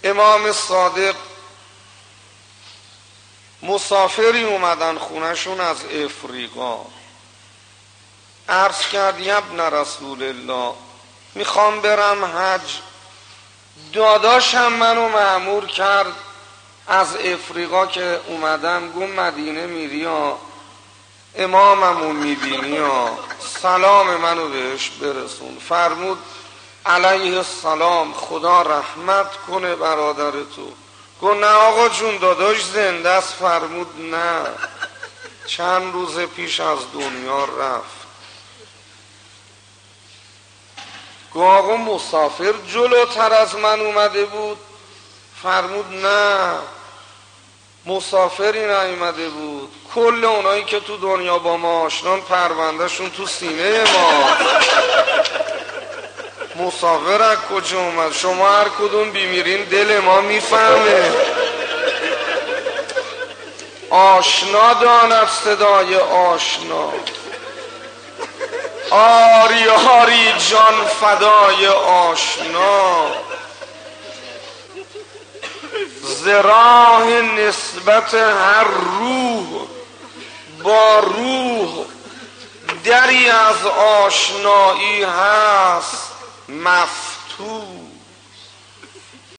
امام صادق مسافری اومدن خونشون از افریقا، عرض کرد ابن رسول الله میخوام برم حج، داداشم منو مأمور کرد از افریقا که اومدم، گفت مدینه میری یا اماممو میبینی یا سلام منو بهش برسون. فرمود علیه السلام، خدا رحمت کنه برادر تو. گفت نه آقا جون داداش زنده است. فرمود نه، چند روز پیش از دنیا رفت. گفت آقا مسافر جلوتر از من اومده بود؟ فرمود نه، مسافری نیومده بود، کل اونایی که تو دنیا با ما آشنان پروندهشون تو سینه ما. مسافر از کجا اومد؟ شما هر کدوم بیمیرین دل ما میفهمه. آشنا داند صدای آشنا، آری آری جان فدای آشنا. ز راه نسبت هر روح با روح، دری از آشنایی هست مفتوح.